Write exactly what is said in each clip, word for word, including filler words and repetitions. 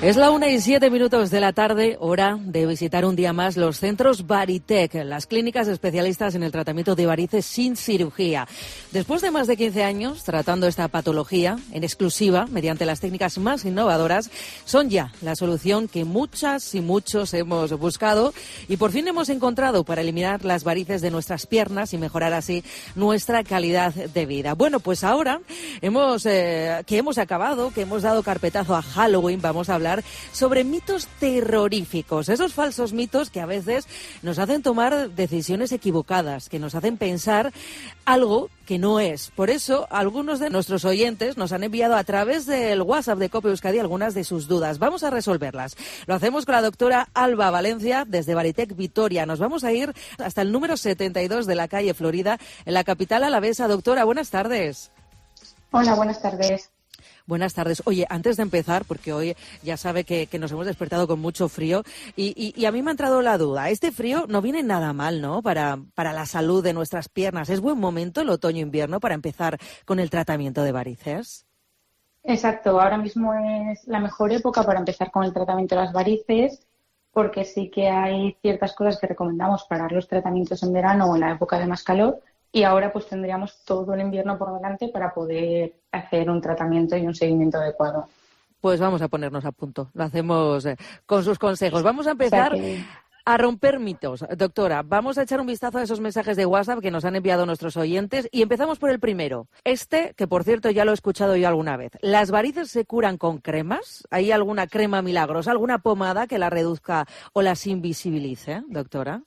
Es la una y siete minutos de la tarde, hora de visitar un día más los centros Varitec, las clínicas especialistas en el tratamiento de varices sin cirugía. Después de más de quince años tratando esta patología en exclusiva, mediante las técnicas más innovadoras, son ya la solución que muchas y muchos hemos buscado y por fin hemos encontrado para eliminar las varices de nuestras piernas y mejorar así nuestra calidad de vida. Bueno, pues ahora hemos eh, que hemos acabado, que hemos dado carpetazo a Halloween, vamos a hablar sobre mitos terroríficos, esos falsos mitos que a veces nos hacen tomar decisiones equivocadas, que nos hacen pensar algo que no es. Por eso, algunos de nuestros oyentes nos han enviado a través del WhatsApp de COPE Euskadi algunas de sus dudas. Vamos a resolverlas. Lo hacemos con la doctora Alba Valencia, desde Varitec Vitoria. Nos vamos a ir hasta el número setenta y dos de la calle Florida, en la capital alavesa. Doctora, buenas tardes. Hola, buenas tardes. Buenas tardes. Oye, antes de empezar, porque hoy ya sabe que, que nos hemos despertado con mucho frío y, y, y a mí me ha entrado la duda. Este frío no viene nada mal, ¿no? Para, para la salud de nuestras piernas. ¿Es buen momento el otoño-invierno para empezar con el tratamiento de varices? Exacto. Ahora mismo es la mejor época para empezar con el tratamiento de las varices, porque sí que hay ciertas cosas que recomendamos para los tratamientos en verano o en la época de más calor. Y ahora pues tendríamos todo el invierno por delante para poder hacer un tratamiento y un seguimiento adecuado. Pues vamos a ponernos a punto. Lo hacemos eh, con sus consejos. Vamos a empezar O sea que... a romper mitos. Doctora, vamos a echar un vistazo a esos mensajes de WhatsApp que nos han enviado nuestros oyentes y empezamos por el primero. Este, que por cierto ya lo he escuchado yo alguna vez. ¿Las varices se curan con cremas? ¿Hay alguna crema milagrosa, alguna pomada que la reduzca o las invisibilice, doctora?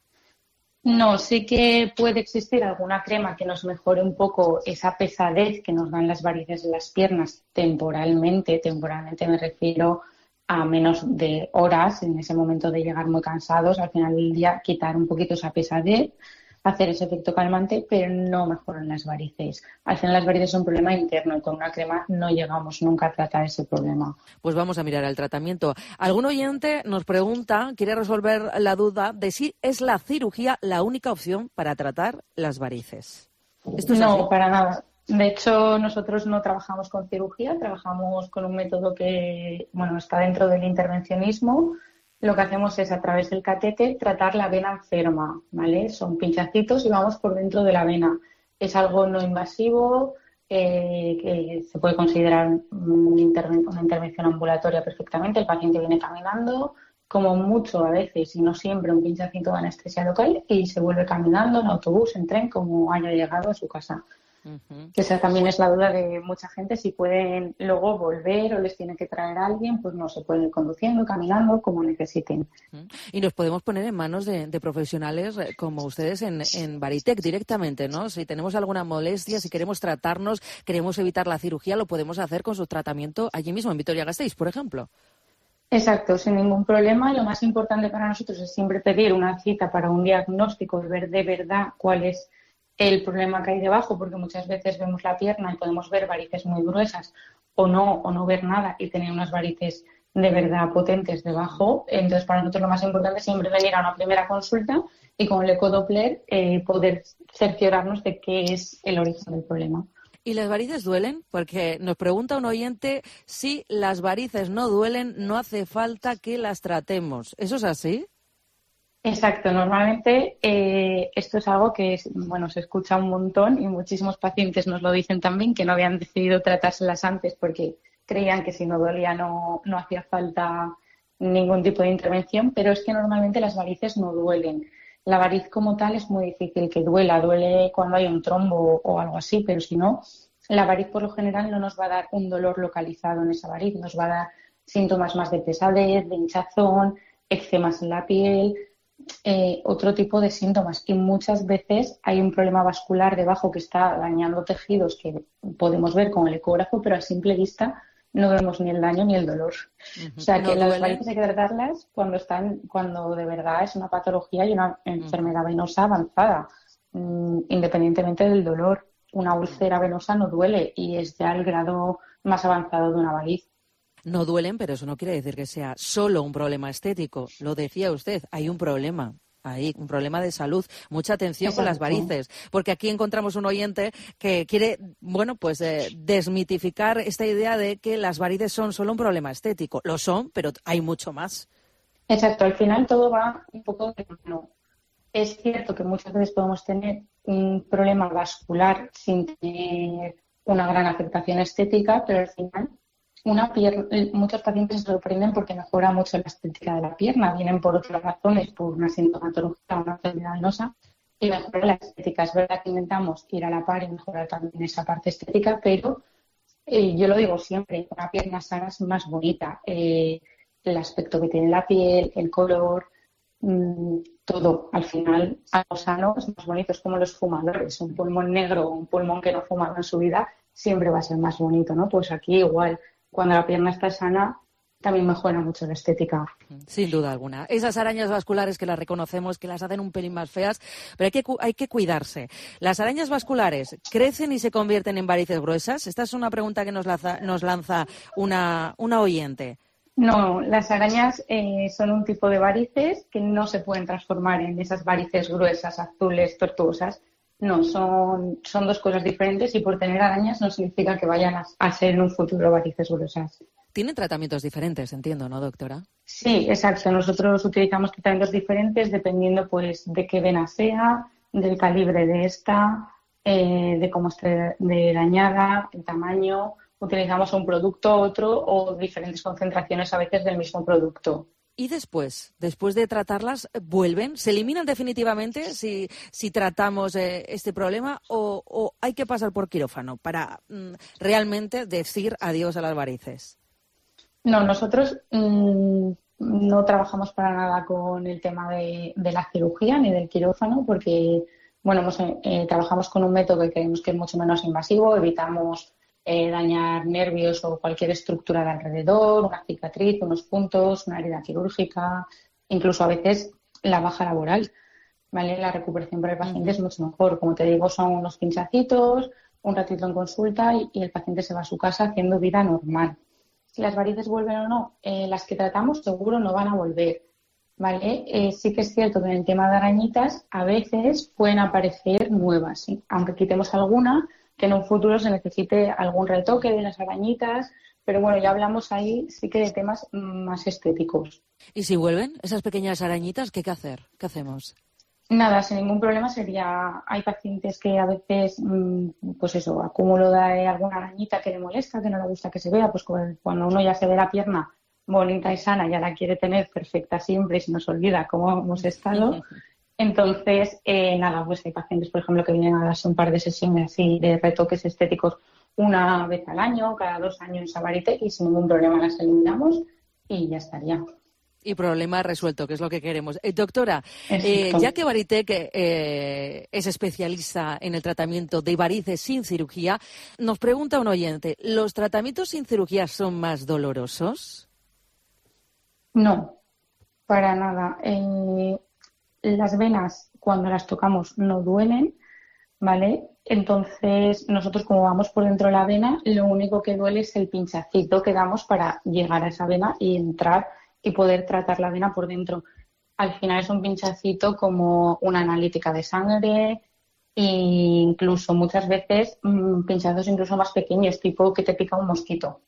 No, sí que puede existir alguna crema que nos mejore un poco esa pesadez que nos dan las varices en las piernas temporalmente. Temporalmente me refiero a menos de horas, en ese momento de llegar muy cansados, al final del día quitar un poquito esa pesadez, hacer ese efecto calmante, pero no mejoran las varices. Al final las varices son un problema interno y con una crema no llegamos nunca a tratar ese problema. Pues vamos a mirar el tratamiento. Algún oyente nos pregunta, quiere resolver la duda de si es la cirugía la única opción para tratar las varices. ¿Esto es así? No, para nada. De hecho, nosotros no trabajamos con cirugía, trabajamos con un método que, bueno, está dentro del intervencionismo. Lo que hacemos es, a través del catéter, tratar la vena enferma, ¿vale? Son pinchacitos y vamos por dentro de la vena. Es algo no invasivo, eh, que se puede considerar un interven- una intervención ambulatoria perfectamente. El paciente viene caminando, como mucho a veces, y no siempre, un pinchacito de anestesia local y se vuelve caminando en autobús, en tren, como haya llegado a su casa. Uh-huh. Que esa también es la duda de mucha gente, si pueden luego volver o les tiene que traer a alguien, pues no, se pueden ir conduciendo, caminando, como necesiten. Uh-huh. Y nos podemos poner en manos de, de profesionales como ustedes en, en Varitec directamente, ¿no? Si tenemos alguna molestia, si queremos tratarnos, queremos evitar la cirugía, lo podemos hacer con su tratamiento allí mismo, en Vitoria-Gasteiz, por ejemplo. Exacto, sin ningún problema. Lo más importante para nosotros es siempre pedir una cita para un diagnóstico y ver de verdad cuál es el problema que hay debajo, porque muchas veces vemos la pierna y podemos ver varices muy gruesas o no, o no ver nada y tener unas varices de verdad potentes debajo. Entonces, para nosotros lo más importante es siempre venir a una primera consulta y con el ecodoppler eh, poder cerciorarnos de qué es el origen del problema. ¿Y las varices duelen? Porque nos pregunta un oyente si las varices no duelen, no hace falta que las tratemos. ¿Eso es así? Exacto. Normalmente eh, esto es algo que es, bueno, se escucha un montón y muchísimos pacientes nos lo dicen también, que no habían decidido tratárselas antes porque creían que si no dolía no, no hacía falta ningún tipo de intervención, pero es que normalmente las varices no duelen. La variz como tal es muy difícil que duela, duele cuando hay un trombo o algo así, pero si no, la variz por lo general no nos va a dar un dolor localizado en esa variz, nos va a dar síntomas más de pesadez, de hinchazón, eczemas en la piel, eh, otro tipo de síntomas. Y muchas veces hay un problema vascular debajo que está dañando tejidos que podemos ver con el ecógrafo, pero a simple vista no vemos ni el daño ni el dolor. Uh-huh. O sea, que no las varices hay que tratarlas cuando están, cuando de verdad es una patología y una enfermedad venosa avanzada, mmm, independientemente del dolor. Una úlcera venosa no duele y es ya el grado más avanzado de una variz. No duelen, pero eso no quiere decir que sea solo un problema estético. Lo decía usted, hay un problema. ahí, un problema de salud. Mucha atención Exacto. con las varices, porque aquí encontramos un oyente que quiere, bueno, pues eh, desmitificar esta idea de que las varices son solo un problema estético. Lo son, pero hay mucho más. Exacto, al final todo va un poco de la mano. Es cierto que muchas veces podemos tener un problema vascular sin tener una gran afectación estética, pero al final una pierna, muchos pacientes se sorprenden porque mejora mucho la estética de la pierna. Vienen por otras razones, por una sintomatología, una enfermedad venosa, y mejora la estética. Es verdad que intentamos ir a la par y mejorar también esa parte estética, pero eh, yo lo digo siempre, una pierna sana es más bonita. Eh, el aspecto que tiene la piel, el color, mmm, todo. Al final, algo sano es más bonito. Es como los fumadores. Un pulmón negro o un pulmón que no ha fumado en su vida siempre va a ser más bonito, ¿no? Pues aquí igual, cuando la pierna está sana, también mejora mucho la estética. Sin duda alguna. Esas arañas vasculares que las reconocemos, que las hacen un pelín más feas, pero hay que, hay que cuidarse. ¿Las arañas vasculares crecen y se convierten en varices gruesas? Esta es una pregunta que nos lanza, nos lanza una, una oyente. No, las arañas eh, son un tipo de varices que no se pueden transformar en esas varices gruesas, azules, tortuosas. No, son, son dos cosas diferentes y por tener arañas no significa que vayan a, a ser en un futuro varices gruesas. Tienen tratamientos diferentes, entiendo, ¿no, doctora? Sí, exacto. Nosotros utilizamos tratamientos diferentes dependiendo pues de qué vena sea, del calibre de esta, eh, de cómo esté de dañada, el tamaño. Utilizamos un producto, otro o diferentes concentraciones a veces del mismo producto. ¿Y después? Después de tratarlas, ¿vuelven? ¿Se eliminan definitivamente si, si tratamos eh, este problema o, o hay que pasar por quirófano para mm, realmente decir adiós a las varices? No, nosotros mmm, no trabajamos para nada con el tema de, de la cirugía ni del quirófano porque, bueno, hemos, eh, trabajamos con un método que creemos que es mucho menos invasivo, evitamos Eh, dañar nervios o cualquier estructura de alrededor, una cicatriz, unos puntos, una herida quirúrgica, incluso a veces la baja laboral, ¿vale? La recuperación para el paciente es mucho mejor. Como te digo, son unos pinchacitos, un ratito en consulta y, y el paciente se va a su casa haciendo vida normal. Si las varices vuelven o no, eh, las que tratamos seguro no van a volver, ¿vale? Eh, sí que es cierto que en el tema de arañitas a veces pueden aparecer nuevas, ¿sí? Aunque quitemos alguna, que en un futuro se necesite algún retoque de las arañitas, pero bueno, ya hablamos ahí sí que de temas más estéticos. ¿Y si vuelven esas pequeñas arañitas, qué hay que hacer? ¿Qué hacemos? Nada, sin ningún problema sería, hay pacientes que a veces, pues eso, acúmulo de alguna arañita que le molesta, que no le gusta que se vea, pues cuando uno ya se ve la pierna bonita y sana, ya la quiere tener perfecta siempre y se nos olvida cómo hemos estado. Entonces, eh, nada, pues hay pacientes, por ejemplo, que vienen a darse un par de sesiones así de retoques estéticos una vez al año, cada dos años a varite y sin ningún problema las eliminamos y ya estaría. Y problema resuelto, que es lo que queremos. Eh, doctora, eh, ya que Varitec eh, es especialista en el tratamiento de varices sin cirugía, nos pregunta un oyente, ¿los tratamientos sin cirugía son más dolorosos? No, para nada. Eh, Las venas, cuando las tocamos, no duelen, ¿vale? Entonces, nosotros como vamos por dentro de la vena, lo único que duele es el pinchacito que damos para llegar a esa vena y entrar y poder tratar la vena por dentro. Al final es un pinchacito como una analítica de sangre e incluso muchas veces mmm, pinchazos incluso más pequeños, tipo que te pica un mosquito.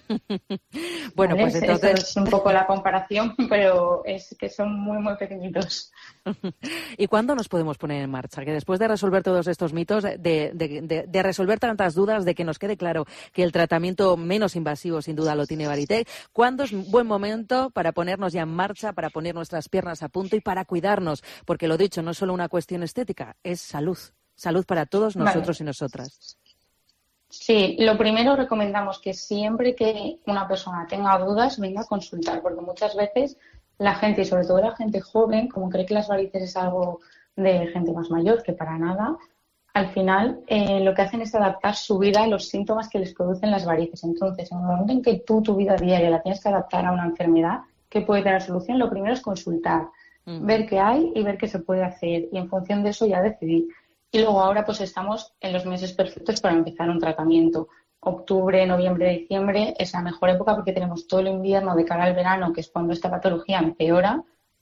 Bueno, ¿vale? pues entonces... Eso es un poco la comparación, pero es que son muy, muy pequeñitos. ¿Y cuándo nos podemos poner en marcha? Que después de resolver todos estos mitos, de, de, de, de resolver tantas dudas, de que nos quede claro que el tratamiento menos invasivo sin duda lo tiene Varitec, ¿cuándo es un buen momento para ponernos ya en marcha, para poner nuestras piernas a punto y para cuidarnos? Porque lo dicho, no es solo una cuestión estética, es salud. Salud para todos nosotros vale. y nosotras. Sí, lo primero recomendamos que siempre que una persona tenga dudas venga a consultar, porque muchas veces la gente, y sobre todo la gente joven, como cree que las varices es algo de gente más mayor, que para nada, al final eh, lo que hacen es adaptar su vida a los síntomas que les producen las varices. Entonces, en el momento en que tú tu vida diaria la tienes que adaptar a una enfermedad que puede tener solución, lo primero es consultar, mm. ver qué hay y ver qué se puede hacer, y en función de eso ya decidir. Y luego ahora pues estamos en los meses perfectos para empezar un tratamiento. Octubre, noviembre, diciembre es la mejor época porque tenemos todo el invierno de cara al verano, que es cuando esta patología empeora,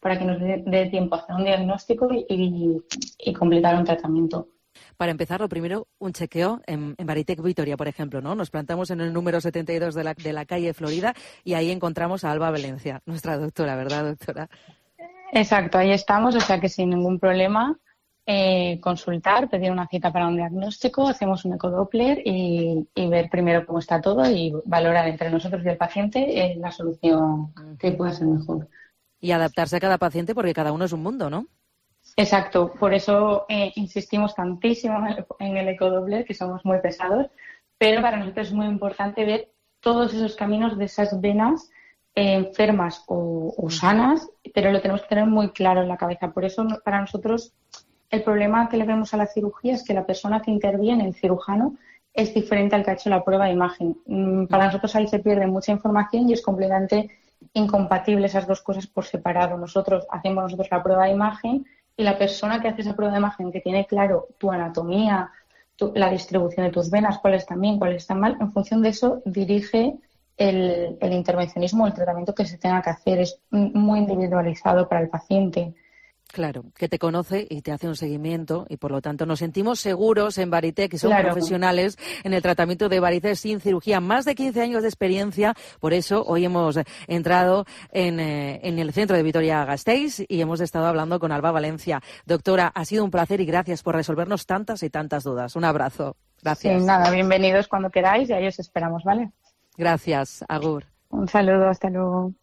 para que nos dé, dé tiempo a hacer un diagnóstico y, y, y completar un tratamiento. Para empezar, lo primero, un chequeo en, en Varitec Vitoria, por ejemplo, ¿no? Nos plantamos en el número setenta y dos de la, de la calle Florida y ahí encontramos a Alba Valencia, nuestra doctora, ¿verdad, doctora? Exacto, ahí estamos, o sea que sin ningún problema eh, consultar, pedir una cita para un diagnóstico, hacemos un ecodoppler y, y ver primero cómo está todo y valorar entre nosotros y el paciente eh, la solución que pueda ser mejor. Y adaptarse a cada paciente porque cada uno es un mundo, ¿no? Exacto, por eso eh, insistimos tantísimo en el, en el ecodoppler, que somos muy pesados, pero para nosotros es muy importante ver todos esos caminos de esas venas eh, enfermas o, o sanas, pero lo tenemos que tener muy claro en la cabeza. Por eso para nosotros el problema que le vemos a la cirugía es que la persona que interviene, el cirujano, es diferente al que ha hecho la prueba de imagen. Para nosotros ahí se pierde mucha información y es completamente incompatible esas dos cosas por separado. Nosotros hacemos nosotros la prueba de imagen y la persona que hace esa prueba de imagen, que tiene claro tu anatomía, tu, la distribución de tus venas, cuáles están bien, cuáles están mal, en función de eso dirige el, el intervencionismo o el tratamiento que se tenga que hacer. Es muy individualizado para el paciente. Claro, que te conoce y te hace un seguimiento y por lo tanto nos sentimos seguros en Varitec, que son claro. profesionales en el tratamiento de varices sin cirugía. Más de quince años de experiencia, por eso hoy hemos entrado en, eh, en el centro de Vitoria-Gasteiz y hemos estado hablando con Alba Valencia. Doctora, ha sido un placer y gracias por resolvernos tantas y tantas dudas. Un abrazo. Gracias. Sí, nada, bienvenidos cuando queráis y ahí os esperamos, ¿vale? Gracias, agur. Un saludo, hasta luego.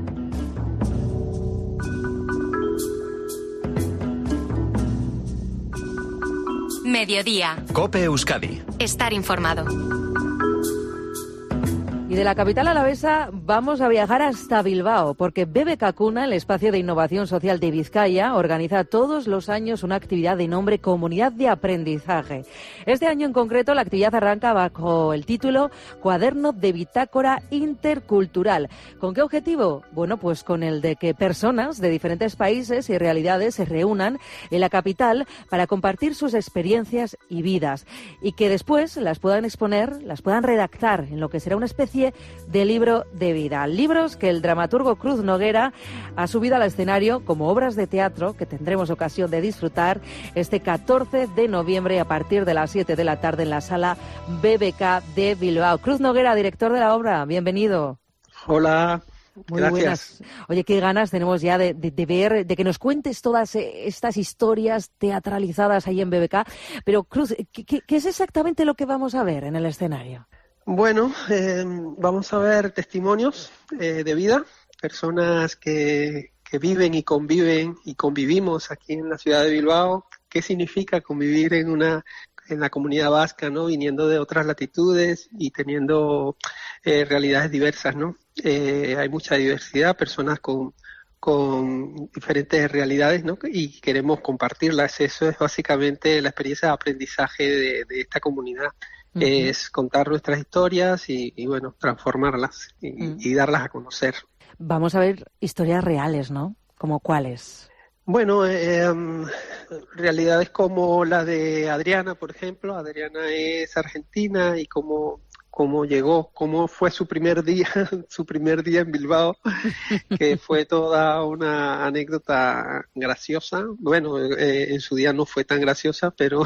Mediodía. COPE Euskadi. Estar informado. Y de la capital alavesa vamos a viajar hasta Bilbao, porque B B K Cuna, el espacio de innovación social de Vizcaya, organiza todos los años una actividad de nombre Comunidad de Aprendizaje. Este año en concreto la actividad arranca bajo el título Cuaderno de Bitácora Intercultural. ¿Con qué objetivo? Bueno, pues con el de que personas de diferentes países y realidades se reúnan en la capital para compartir sus experiencias y vidas y que después las puedan exponer, las puedan redactar en lo que será una especie de libro de vida. Libros que el dramaturgo Cruz Noguera ha subido al escenario como obras de teatro que tendremos ocasión de disfrutar este catorce de noviembre a partir de las siete de la tarde en la sala B B K de Bilbao. Cruz Noguera, director de la obra, bienvenido. Hola. Muy Gracias. buenas. Oye, qué ganas tenemos ya de, de, de ver, de que nos cuentes todas estas historias teatralizadas ahí en B B K. Pero, Cruz, ¿qué, qué es exactamente lo que vamos a ver en el escenario? Bueno, eh, vamos a ver testimonios eh, de vida, personas que, que viven y conviven y convivimos aquí en la ciudad de Bilbao. ¿Qué significa convivir en una en la comunidad vasca, ¿no? Viniendo de otras latitudes y teniendo eh, realidades diversas, ¿no? Eh, hay mucha diversidad, personas con con diferentes realidades, ¿no? Y queremos compartirlas. Eso es básicamente la experiencia de aprendizaje de, de esta comunidad. Uh-huh. Es contar nuestras historias y, y bueno, transformarlas y, uh-huh. y darlas a conocer. Vamos a ver historias reales, ¿no? ¿Como cuáles? Bueno, eh, realidades como la de Adriana, por ejemplo. Adriana es argentina y como cómo llegó, cómo fue su primer día, su primer día en Bilbao, que fue toda una anécdota graciosa. Bueno, eh, en su día no fue tan graciosa, pero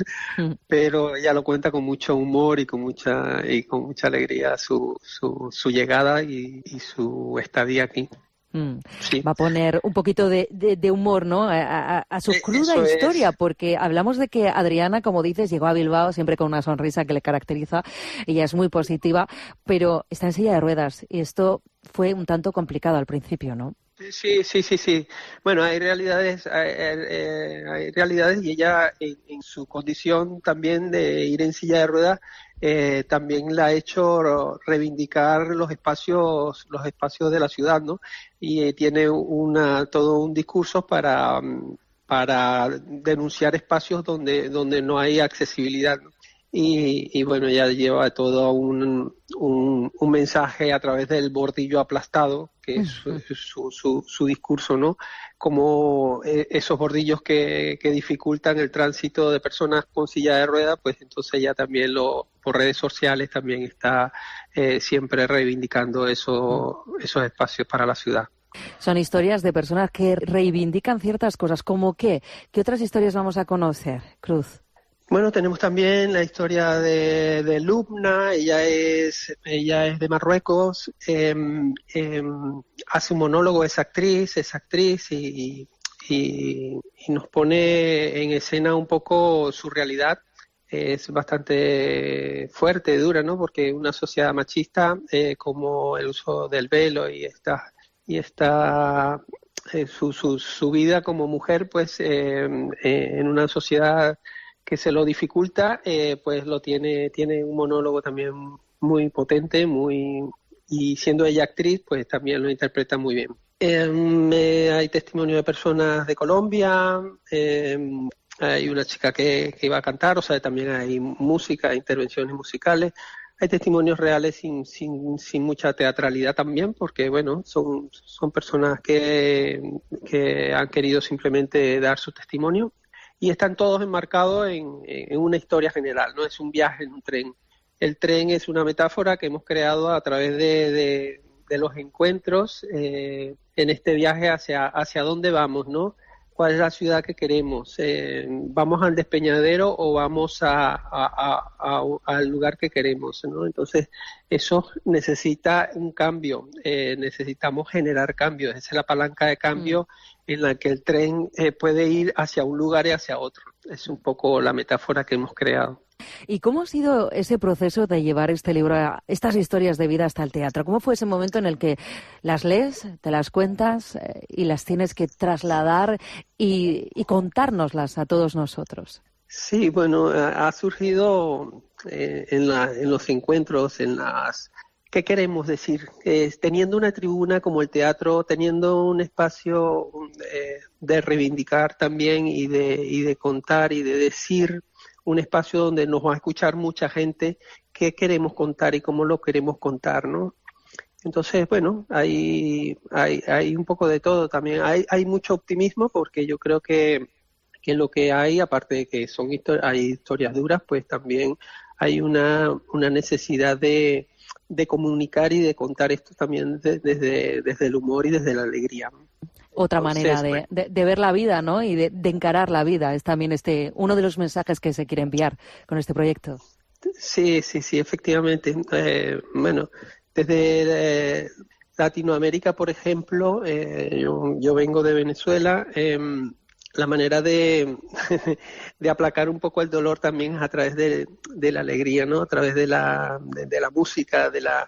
pero ella lo cuenta con mucho humor y con mucha y con mucha alegría su su, su llegada y, y su estadía aquí. Mm. Sí. Va a poner un poquito de, de, de humor, ¿no? A, a, a su cruda Eso historia, es. Porque hablamos de que Adriana, como dices, llegó a Bilbao siempre con una sonrisa que le caracteriza. Ella es muy positiva, pero está en silla de ruedas y esto fue un tanto complicado al principio, ¿no? Sí, sí, sí, sí. Bueno, hay realidades, hay, hay, hay realidades y ella en, en su condición también de ir en silla de ruedas eh, también la ha hecho reivindicar los espacios, los espacios de la ciudad, ¿no? Y eh, tiene una todo un discurso para para denunciar espacios donde donde no hay accesibilidad, ¿no? Y, y bueno, ella lleva todo un, un, un mensaje a través del bordillo aplastado, que es su, su, su, su discurso, ¿no? Como eh, esos bordillos que, que dificultan el tránsito de personas con silla de ruedas, pues entonces ella también lo, por redes sociales también está eh, siempre reivindicando eso, esos espacios para la ciudad. Son historias de personas que reivindican ciertas cosas. ¿Cómo qué? ¿Qué otras historias vamos a conocer, Cruz? Bueno, tenemos también la historia de, de Lubna. Ella es ella es de Marruecos, eh, eh, hace un monólogo, es actriz, es actriz y, y, y nos pone en escena un poco su realidad. Es bastante fuerte, dura, ¿no? Porque una sociedad machista, eh, como el uso del velo y esta y esta eh, su, su su vida como mujer, pues eh, eh, en una sociedad que se lo dificulta, eh, pues lo tiene tiene un monólogo también muy potente, muy y siendo ella actriz, pues también lo interpreta muy bien. Eh, hay testimonio de personas de Colombia. Eh, Hay una chica que, que iba a cantar, o sea, también hay música, intervenciones musicales. Hay testimonios reales sin, sin, sin mucha teatralidad también, porque, bueno, son, son personas que, que han querido simplemente dar su testimonio y están todos enmarcados en, en una historia general, no es un viaje en un tren. El tren es una metáfora que hemos creado a través de, de, de los encuentros eh, en este viaje hacia, hacia dónde vamos, ¿no? ¿Cuál es la ciudad que queremos? Eh, ¿Vamos al despeñadero o vamos a, a, a, a, al lugar que queremos, ¿no? Entonces, eso necesita un cambio, eh, necesitamos generar cambios. Esa es la palanca de cambio mm. en la que el tren eh, puede ir hacia un lugar y hacia otro. Es un poco la metáfora que hemos creado. ¿Y cómo ha sido ese proceso de llevar este libro, estas historias de vida hasta el teatro? ¿Cómo fue ese momento en el que las lees, te las cuentas eh, y las tienes que trasladar y, y contárnoslas a todos nosotros? Sí, bueno, ha surgido eh, en, la, en los encuentros, en las... ¿Qué queremos decir? Eh, teniendo una tribuna como el teatro, teniendo un espacio eh, de reivindicar también y de, y de contar y de decir, un espacio donde nos va a escuchar mucha gente, qué queremos contar y cómo lo queremos contar, ¿no? Entonces, bueno, hay, hay, hay un poco de todo también. Hay, hay mucho optimismo porque yo creo que, que lo que hay, aparte de que son histori- hay historias duras, pues también hay una, una necesidad de, de comunicar y de contar esto también de, desde, desde el humor y desde la alegría. Otra Entonces, manera de, bueno. de, de ver la vida, ¿no? Y de, de encarar la vida. Es también este uno de los mensajes que se quiere enviar con este proyecto. Sí, sí, sí, efectivamente. Eh, bueno, desde eh, Latinoamérica, por ejemplo, eh, yo, yo vengo de Venezuela. Eh, la manera de, de aplacar un poco el dolor también es a través de, de la alegría, ¿no? A través de la, de, de la música, de la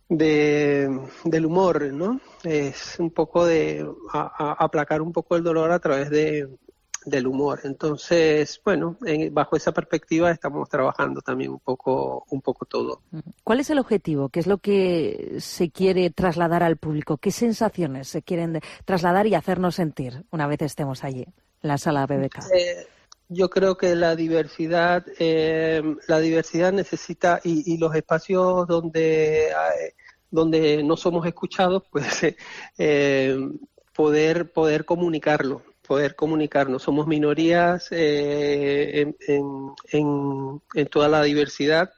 de del humor, ¿no? Es un poco de a, a aplacar un poco el dolor a través de del humor. Entonces, bueno, en, bajo esa perspectiva estamos trabajando también un poco un poco todo. ¿Cuál es el objetivo? ¿Qué es lo que se quiere trasladar al público? ¿Qué sensaciones se quieren trasladar y hacernos sentir una vez estemos allí, en la sala B B K? Eh, Yo creo que la diversidad, eh, la diversidad necesita y, y los espacios donde hay, donde no somos escuchados, pues eh, poder poder comunicarlo, poder comunicarnos. Somos minorías eh, en, en, en, en toda la diversidad.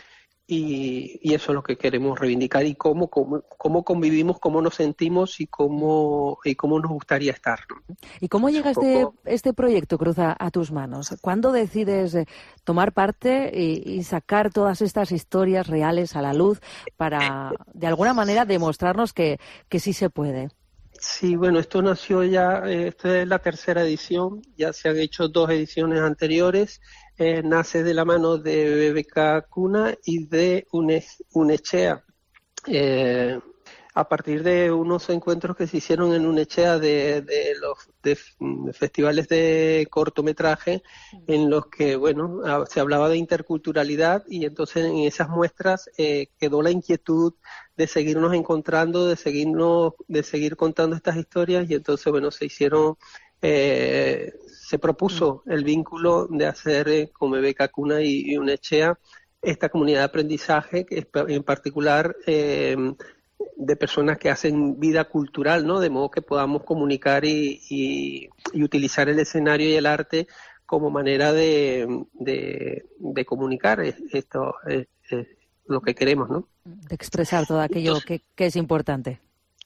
Y, y eso es lo que queremos reivindicar y cómo, cómo, cómo convivimos, cómo nos sentimos y cómo, y cómo nos gustaría estar, ¿no? ¿Y cómo llega este, este proyecto, Cruz, a, a tus manos? ¿Cuándo decides tomar parte y, y sacar todas estas historias reales a la luz para, de alguna manera, demostrarnos que, que sí se puede? Sí, bueno, esto nació ya, eh, esta es la tercera edición, ya se han hecho dos ediciones anteriores. Eh, nace de la mano de B B K Cuna y de UNE, UNECHEA. Eh, a partir de unos encuentros que se hicieron en UNECHEA de, de los de, de festivales de cortometraje, en los que, bueno, se hablaba de interculturalidad y entonces en esas muestras eh, quedó la inquietud de seguirnos encontrando, de seguirnos, de seguir contando estas historias y entonces, bueno, se hicieron... Eh, se propuso el vínculo de hacer eh, con B B K Cuna y, y UNECHEA esta comunidad de aprendizaje, que es en particular eh, de personas que hacen vida cultural, ¿no? De modo que podamos comunicar y, y, y utilizar el escenario y el arte como manera de, de, de comunicar esto, es, es lo que queremos, ¿no? De expresar todo aquello Entonces, que, que es importante.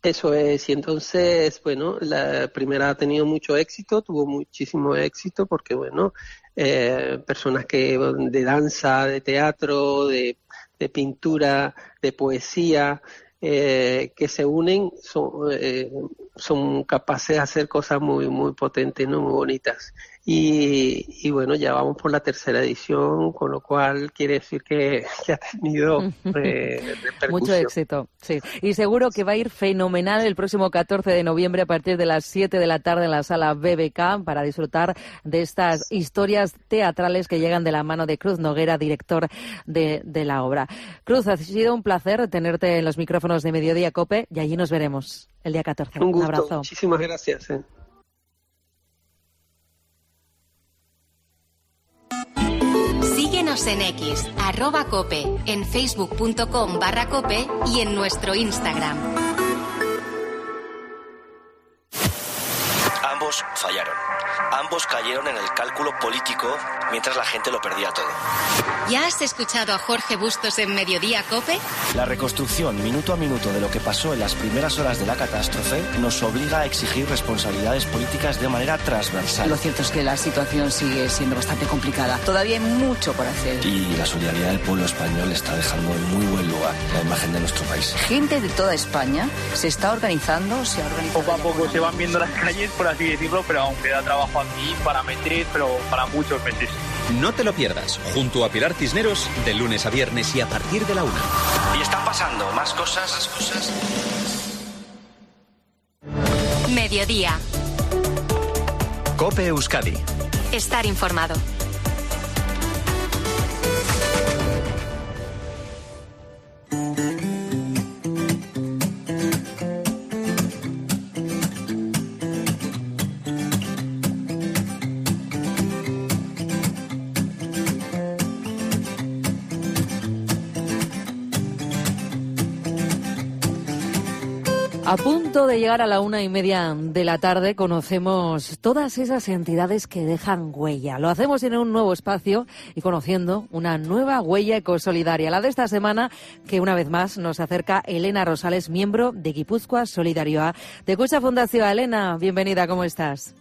Eso es, y entonces, bueno, la primera ha tenido mucho éxito, tuvo muchísimo éxito porque, bueno, eh, personas que de danza, de teatro, de, de pintura, de poesía, eh, que se unen, son, eh, son capaces de hacer cosas muy, muy potentes, ¿no? Muy bonitas. Y, y bueno, ya vamos por la tercera edición, con lo cual quiere decir que, que ha tenido eh, repercusión. Mucho éxito, sí. Y seguro que va a ir fenomenal el próximo catorce de noviembre a partir de las siete de la tarde en la sala B B K para disfrutar de estas historias teatrales que llegan de la mano de Cruz Noguera, director de, de la obra. Cruz, ha sido un placer tenerte en los micrófonos de Mediodía COPE y allí nos veremos el día catorce. Un gusto, un abrazo. Muchísimas gracias. Eh. Síguenos en X, arroba cope, en facebook.com barra cope y en nuestro Instagram. Ambos fallaron. Ambos cayeron en el cálculo político mientras la gente lo perdía todo. ¿Ya has escuchado a Jorge Bustos en Mediodía COPE? La reconstrucción minuto a minuto de lo que pasó en las primeras horas de la catástrofe nos obliga a exigir responsabilidades políticas de manera transversal. Lo cierto es que la situación sigue siendo bastante complicada. Todavía hay mucho por hacer. Y la solidaridad del pueblo español está dejando en muy buen lugar la imagen de nuestro país. Gente de toda España se está organizando, se ha organizado. Poco a poco se van viendo las calles, por así decirlo, pero aún queda trabajo aquí para meses, pero para muchos meses. No te lo pierdas, junto a Pilar Cisneros, de lunes a viernes y a partir de la una. Y están pasando más cosas, más cosas. Mediodía. COPE Euskadi. Estar informado. A punto de llegar a la una y media de la tarde, conocemos todas esas entidades que dejan huella. Lo hacemos en un nuevo espacio y conociendo una nueva huella ecosolidaria. La de esta semana, que una vez más nos acerca Elena Rosales, miembro de Guipúzcoa Solidarioa de Cucha Fundación. Elena, bienvenida, ¿cómo estás?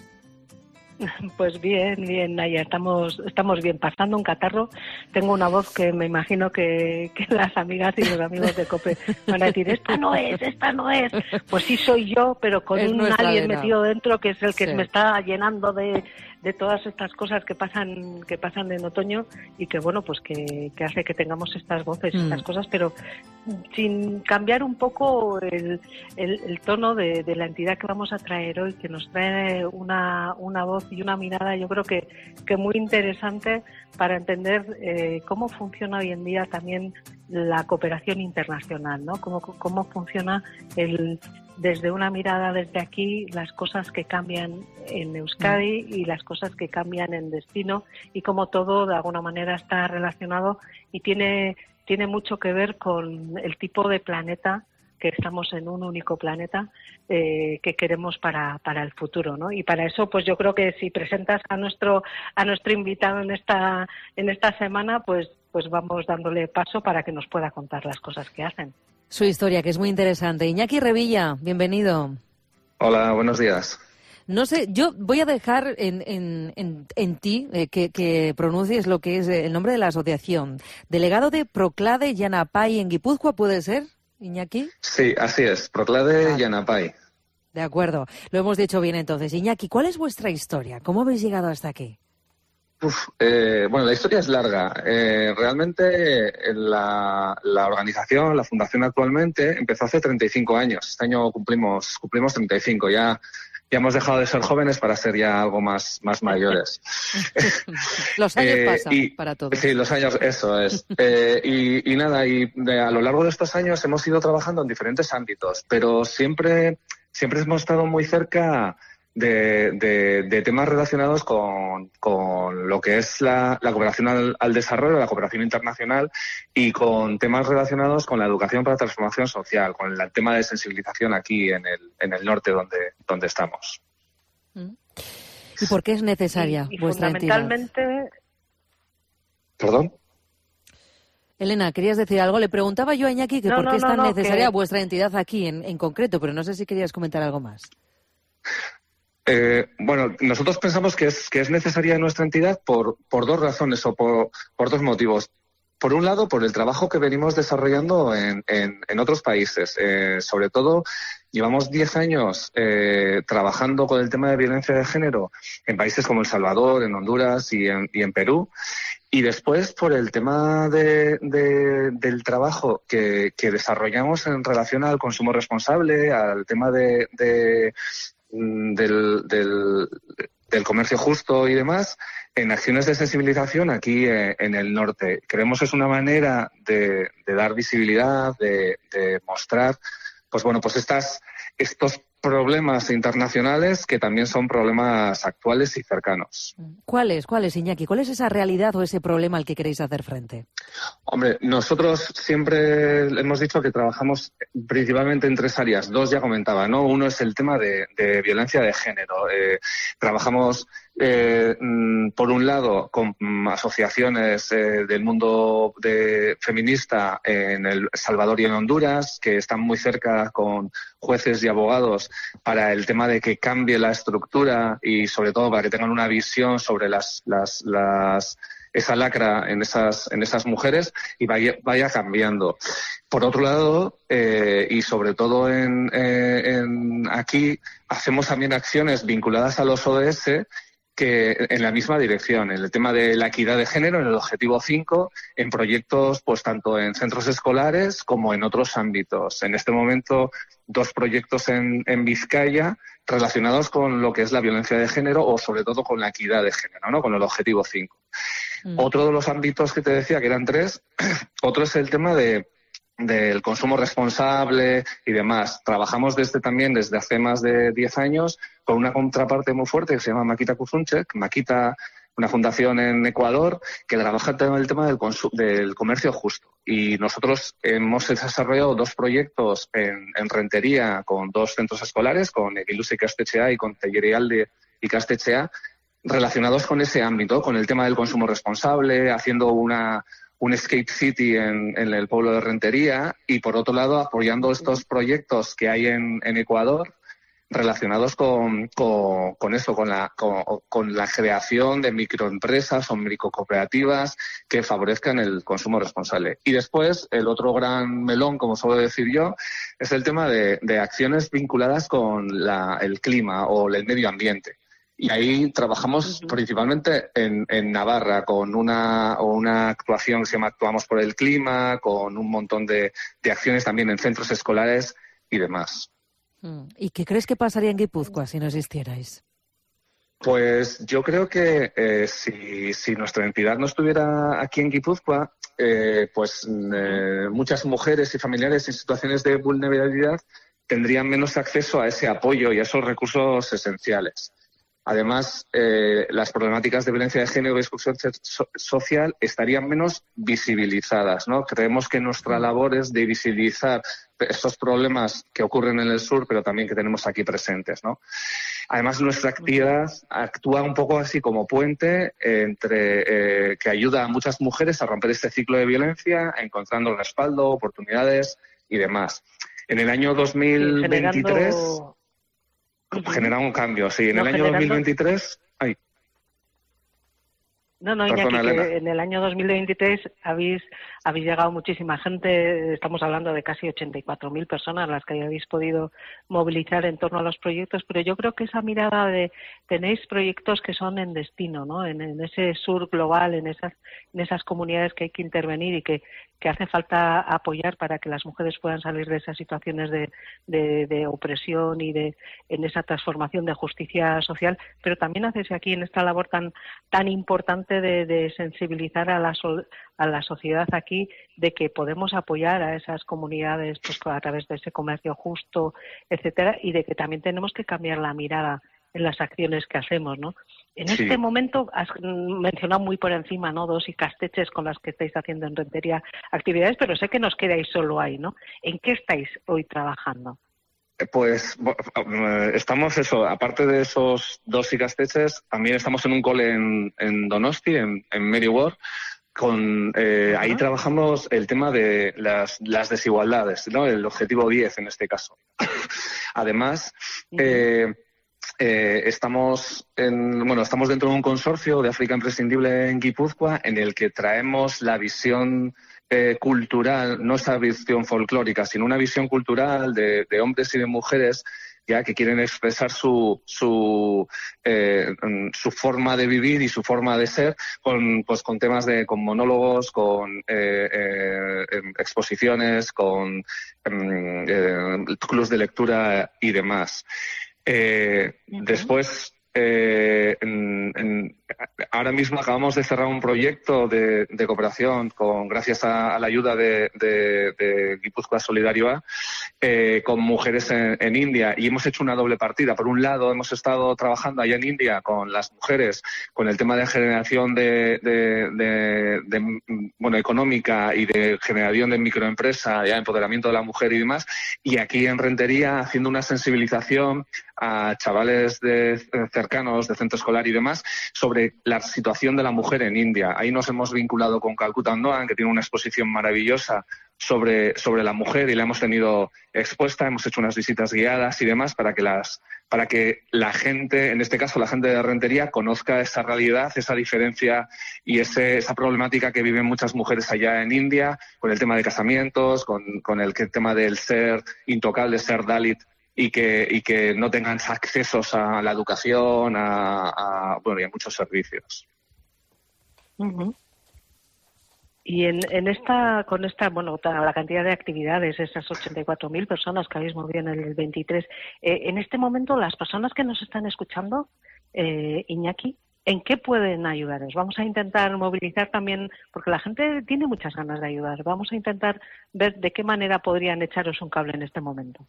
Pues bien, bien, Naya, estamos estamos bien, pasando un catarro. Tengo una voz que me imagino que, que las amigas y los amigos de COPE van a decir, esta no es, esta no es. Pues sí soy yo, pero con es un alien Elena. Metido dentro que es el que sí. Me está llenando de, de todas estas cosas que pasan que pasan en otoño y que, bueno, pues que, que hace que tengamos estas voces, mm. estas cosas, pero sin cambiar un poco el, el, el tono de, de la entidad que vamos a traer hoy, que nos trae una, una voz y una mirada, yo creo que, que muy interesante para entender eh, cómo funciona hoy en día también la cooperación internacional, ¿no? Cómo, cómo funciona el, desde una mirada desde aquí, las cosas que cambian en Euskadi y las cosas que cambian en destino y cómo todo de alguna manera está relacionado y tiene, tiene mucho que ver con el tipo de planeta que estamos en un único planeta eh, que queremos para, para el futuro, ¿no? Y para eso, pues yo creo que si presentas a nuestro a nuestro invitado en esta en esta semana, pues pues vamos dándole paso para que nos pueda contar las cosas que hacen. Su historia, que es muy interesante. Iñaki Revilla, bienvenido. Hola, buenos días. No sé, yo voy a dejar en, en, en, en ti eh, que, que pronuncies lo que es el nombre de la asociación. Delegado de Proclade Yanapay en Guipúzcoa, ¿puede ser, Iñaki? Sí, así es, Proclade ah, Yanapay. De acuerdo, lo hemos dicho bien entonces. Iñaki, ¿cuál es vuestra historia? ¿Cómo habéis llegado hasta aquí? Uf, eh, bueno, la historia es larga. Eh, realmente la, la organización, la fundación actualmente, empezó hace treinta y cinco años. Este año cumplimos cumplimos treinta y cinco. Ya, ya hemos dejado de ser jóvenes para ser ya algo más, más mayores. Los años eh, pasan y, para todos. Sí, los años, eso es. eh, y, y nada, y de, a lo largo de estos años hemos ido trabajando en diferentes ámbitos, pero siempre, siempre hemos estado muy cerca De, de, de temas relacionados con, con lo que es la, la cooperación al, al desarrollo, la cooperación internacional y con temas relacionados con la educación para la transformación social, con el tema de sensibilización aquí en el, en el norte donde, donde estamos. ¿Y por qué es necesaria y, y vuestra fundamentalmente... entidad? ¿Perdón? Elena, ¿querías decir algo? Le preguntaba yo a Iñaki que no, por qué no, es tan no, no, necesaria que... vuestra entidad aquí en, en concreto, pero no sé si querías comentar algo más. Eh, bueno, nosotros pensamos que es, que es necesaria nuestra entidad por, por dos razones o por, por dos motivos. Por un lado, por el trabajo que venimos desarrollando en, en, en otros países. Eh, sobre todo, llevamos diez años eh, trabajando con el tema de violencia de género en países como El Salvador, en Honduras y en, y en Perú. Y después, por el tema de, de, del trabajo que, que desarrollamos en relación al consumo responsable, al tema de, de, del, del, del comercio justo y demás, en acciones de sensibilización aquí eh, en el norte. Creemos que es una manera de, de dar visibilidad, de, de mostrar, pues bueno, pues estas, estos problemas internacionales que también son problemas actuales y cercanos. ¿Cuáles, cuáles, Iñaki? ¿Cuál es esa realidad o ese problema al que queréis hacer frente? Hombre, nosotros siempre hemos dicho que trabajamos principalmente en tres áreas. Dos ya comentaba, ¿no? Uno es el tema de, de violencia de género. Eh, trabajamos, eh, por un lado, con asociaciones eh, del mundo de, feminista en El Salvador y en Honduras, que están muy cerca con jueces y abogados para el tema de que cambie la estructura y, sobre todo, para que tengan una visión sobre las, las, las esa lacra en esas en esas mujeres y vaya, vaya cambiando. Por otro lado, eh, y sobre todo en, eh, en aquí, hacemos también acciones vinculadas a los O D S que en la misma dirección, en el tema de la equidad de género, en el objetivo cinco, en proyectos pues tanto en centros escolares como en otros ámbitos. En este momento, dos proyectos en, en Vizcaya relacionados con lo que es la violencia de género o sobre todo con la equidad de género, ¿no? Con el objetivo cinco. Mm. Otro de los ámbitos que te decía, que eran tres, otro es el tema de del consumo responsable y demás. Trabajamos desde también desde hace más de diez años con una contraparte muy fuerte que se llama Makita Kuzunchek. Makita, una fundación en Ecuador que trabaja en el tema del, del comercio justo. Y nosotros hemos desarrollado dos proyectos en, en Rentería con dos centros escolares, con Egiluz y Castechea y con Tellerialde y Castechea, relacionados con ese ámbito, con el tema del consumo responsable, haciendo una un Skate City en, en el pueblo de Rentería y, por otro lado, apoyando estos proyectos que hay en, en Ecuador relacionados con, con, con eso, con la, con, con la creación de microempresas o microcooperativas que favorezcan el consumo responsable. Y después, el otro gran melón, como suelo decir yo, es el tema de, de acciones vinculadas con la, el clima o el medio ambiente. Y ahí trabajamos uh-huh. principalmente en, en Navarra con una, una actuación que se llama Actuamos por el Clima, con un montón de, de acciones también en centros escolares y demás. ¿Y qué crees que pasaría en Guipúzcoa si no existierais? Pues yo creo que eh, si, si nuestra entidad no estuviera aquí en Guipúzcoa, eh, pues eh, muchas mujeres y familiares en situaciones de vulnerabilidad tendrían menos acceso a ese apoyo y a esos recursos esenciales. Además, eh, las problemáticas de violencia de género y exclusión so- social estarían menos visibilizadas, ¿no? Creemos que nuestra labor es de visibilizar estos problemas que ocurren en el sur, pero también que tenemos aquí presentes, ¿no? Además, nuestra actividad actúa un poco así como puente entre eh, que ayuda a muchas mujeres a romper este ciclo de violencia, encontrando respaldo, oportunidades y demás. En el año dos mil veintitrés... Generando... Generar un cambio, sí. En no, el año generando... dos mil veintitrés... Ay. No, no, Iñaki, que en el año dos mil veintitrés habéis, habéis llegado muchísima gente, estamos hablando de casi ochenta y cuatro mil personas las que habéis podido movilizar en torno a los proyectos, pero yo creo que esa mirada de tenéis proyectos que son en destino, ¿no? En, en ese sur global, en esas, en esas comunidades que hay que intervenir y que, que hace falta apoyar para que las mujeres puedan salir de esas situaciones de, de, de opresión y de en esa transformación de justicia social, pero también haces aquí en esta labor tan, tan importante De, de sensibilizar a la, so, a la sociedad aquí de que podemos apoyar a esas comunidades pues a través de ese comercio justo, etcétera, y de que también tenemos que cambiar la mirada en las acciones que hacemos, ¿no? En sí. Este momento has mencionado muy por encima, ¿no? Dos y Casteches con las que estáis haciendo en Rentería actividades, pero sé que nos quedáis solo ahí, ¿no? ¿En qué estáis hoy trabajando? Pues estamos eso, aparte de esos dos Icasteches, también estamos en un cole en, en Donosti, en, en Mary Ward, con eh, ahí trabajamos el tema de las, las desigualdades, ¿no? El objetivo diez en este caso. Además, eh, eh, estamos en, bueno, estamos dentro de un consorcio de África Imprescindible en Guipúzcoa, en el que traemos la visión eh, cultural, no esa visión folclórica, sino una visión cultural de, de hombres y de mujeres ya que quieren expresar su su eh, su forma de vivir y su forma de ser con pues con temas de con monólogos, con eh, eh, exposiciones, con eh, clubs de lectura y demás. Eh, uh-huh. Después eh, en, en, ahora mismo acabamos de cerrar un proyecto de, de cooperación con gracias a, a la ayuda de, de, de Guipúzcoa Solidario A eh, con mujeres en, en India, y hemos hecho una doble partida. Por un lado, hemos estado trabajando allá en India con las mujeres con el tema de generación de, de, de, de bueno económica y de generación de microempresa, ya empoderamiento de la mujer y demás, y aquí en Rentería haciendo una sensibilización a chavales de, cercanos de centro escolar y demás sobre la situación de la mujer en India. Ahí nos hemos vinculado con Calcutta Ondoan, que tiene una exposición maravillosa sobre, sobre la mujer, y la hemos tenido expuesta, hemos hecho unas visitas guiadas y demás para que las para que la gente, en este caso la gente de Rentería, conozca esa realidad, esa diferencia y ese, esa problemática que viven muchas mujeres allá en India, con el tema de casamientos, con, con el, el tema del ser intocable, ser Dalit, y que y que no tengan accesos a la educación, a, a bueno, y a muchos servicios. Uh-huh. Y en, en esta, con esta, bueno, la cantidad de actividades, esas ochenta y cuatro mil personas que habéis movido en el veintitrés, eh, en este momento las personas que nos están escuchando, eh, Iñaki, ¿en qué pueden ayudaros? Vamos a intentar movilizar también, porque la gente tiene muchas ganas de ayudar. Vamos a intentar ver de qué manera podrían echaros un cable en este momento.